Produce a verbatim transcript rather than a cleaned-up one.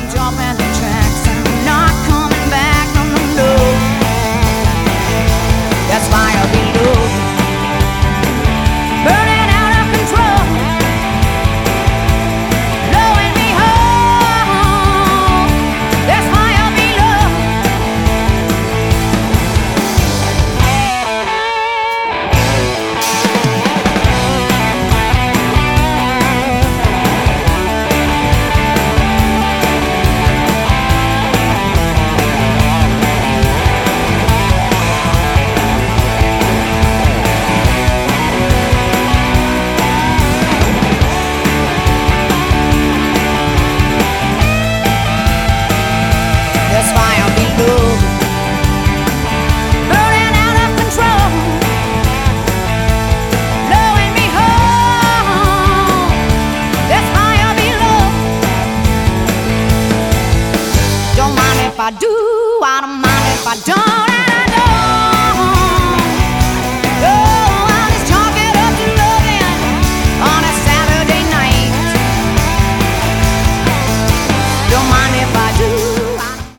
jumping the tracks and I'm not coming back, no, no, no. That's fire below, burning out of control, blowing me home. That's fire below. There's fire below, burning out of control, blowing me home. There's fire below. Don't mind if I do, I don't mind.